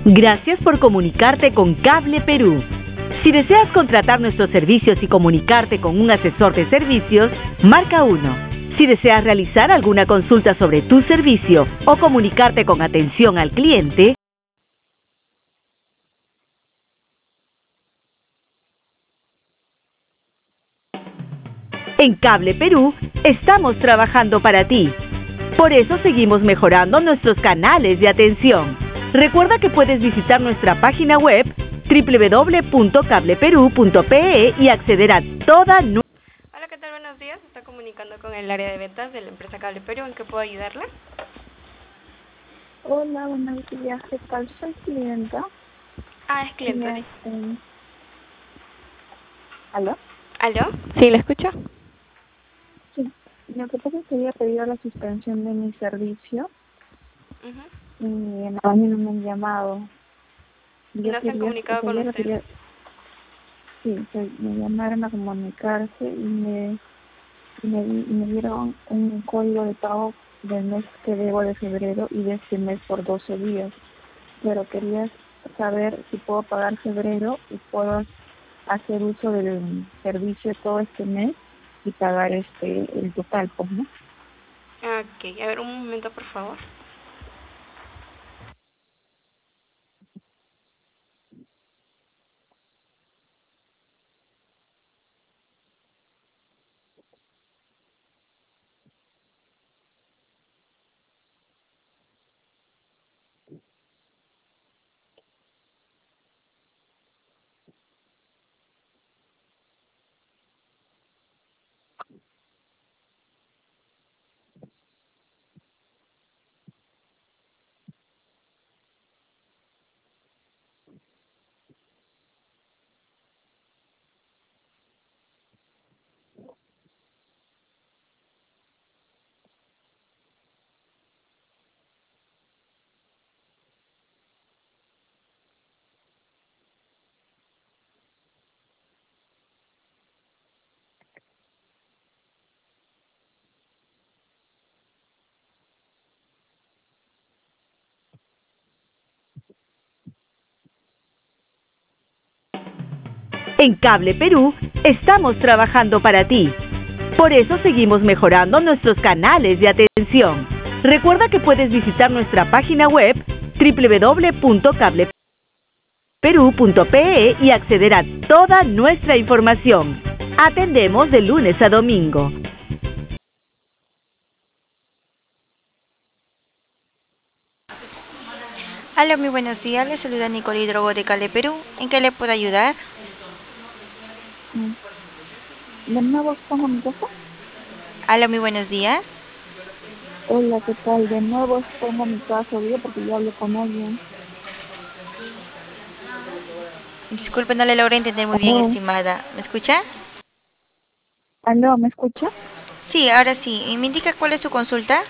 Gracias por comunicarte con Cable Perú. Si deseas contratar nuestros servicios y comunicarte con un asesor de servicios, marca 1. Si deseas realizar alguna consulta sobre tu servicio o comunicarte con atención al cliente, en Cable Perú estamos trabajando para ti. Por eso seguimos mejorando nuestros canales de atención. Recuerda que puedes visitar nuestra página web www.cableperú.pe y acceder a toda nuestra... Hola, ¿qué tal? Buenos días. Se está comunicando con el área de ventas de la empresa Cable Perú. ¿En qué puedo ayudarla? Hola, buenos días. ¿Qué tal? Soy clienta. Ah, es cliente. ¿Aló? ¿Aló? Sí, ¿la escucho? Sí. Lo que pasa es que había pedido la suspensión de mi servicio y en la mañana me han llamado. ¿No se han comunicado con usted? Sí, me llamaron a comunicarse y me dieron un código de pago del mes que debo de febrero y de este mes por 12 días. Pero quería saber si puedo pagar febrero y puedo hacer uso del servicio todo este mes y pagar el total, pues, ¿no? Ok, a ver, un momento, por favor. En Cable Perú estamos trabajando para ti. Por eso seguimos mejorando nuestros canales de atención. Recuerda que puedes visitar nuestra página web www.cableperú.pe y acceder a toda nuestra información. Atendemos de lunes a domingo. Hola, muy buenos días. Les saluda Nicole Hidrogo de Cable Perú. ¿En qué le puedo ayudar? ¿De nuevo expongo mi caso? Hola, muy buenos días. Hola, ¿qué tal? De nuevo expongo mi caso, digo, porque yo hablé con alguien. Disculpe, no le logro entender muy bien, ¿Aló? estimada. ¿Me escucha? ¿Aló? ¿Me escucha? Sí, ahora sí. ¿Y me indica cuál es su consulta?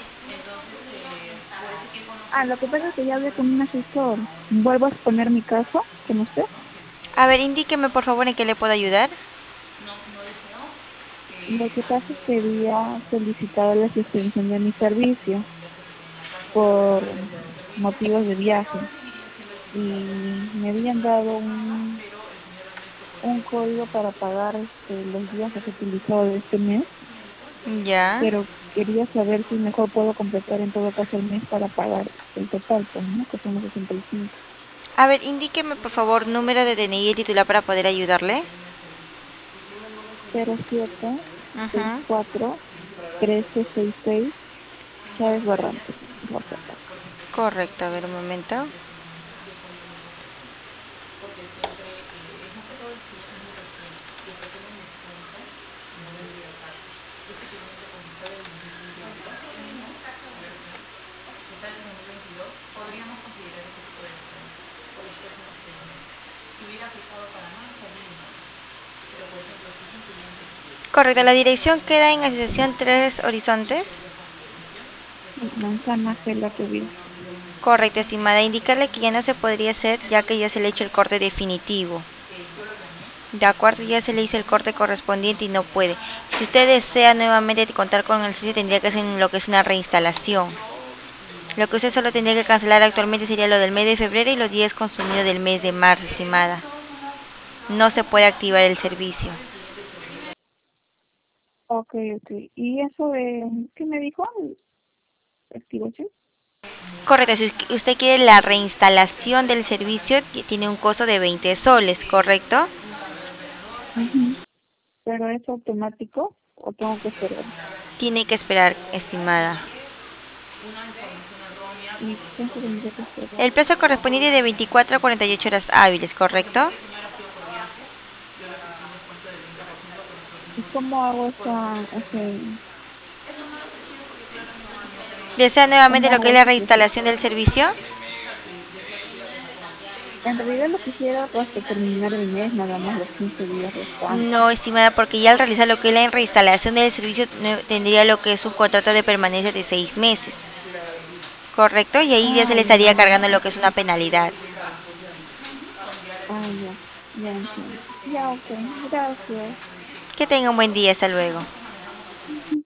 Lo que pasa es que ya hablé con un asesor. ¿Vuelvo a exponer mi caso con usted? A ver, indíqueme por favor en qué le puedo ayudar. Lo que pasa es que había solicitado la suspensión de mi servicio por motivos de viaje y me habían dado un código para pagar los días que he utilizado de este mes, Ya. pero quería saber si mejor puedo completar en todo caso el mes para pagar el total, pues, ¿no? Que son los 65. A ver, indíqueme por favor número de DNI y titular para poder ayudarle. 07 Ajá. 64 1366 Chávez Barrantes, Guatemala. Correcto, a ver un momento. Correcto, la dirección queda en Asociación Tres Horizontes. Manzana Gela Rubio. Correcto, estimada. Indicarle que ya no se podría hacer ya que ya se le ha hecho el corte definitivo. De acuerdo, ya se le hizo el corte correspondiente y no puede. Si usted desea nuevamente contar con el servicio, tendría que hacer lo que es una reinstalación. Lo que usted solo tendría que cancelar actualmente sería lo del mes de febrero y los días consumidos del mes de marzo, estimada. No se puede activar el servicio. Ok, ok. ¿Y eso de qué me dijo? ¿Activación? Correcto, si usted quiere la reinstalación del servicio, tiene un costo de 20 soles, ¿correcto? Ujú. ¿Pero es automático o tengo que esperar? Tiene que esperar, estimada. ¿Y cuánto tendría que esperar? El plazo correspondiente es de 24 a 48 horas hábiles, ¿correcto? ¿Y cómo hago ¿Desea nuevamente cómo lo que hago es la ese proceso? reinstalación del servicio? En realidad lo quisiera hasta terminar el mes, nada más los 15 días restantes. No, estimada, porque ya al realizar lo que es la reinstalación del servicio tendría lo que es un contrato de permanencia de 6 meses, ¿correcto? Y ahí ya se Ah, le ya, estaría ya. cargando lo que es una penalidad. Ah, ya. Ya entiendo. Ya, ok. Gracias. Que tenga un buen día, hasta luego. Ujú.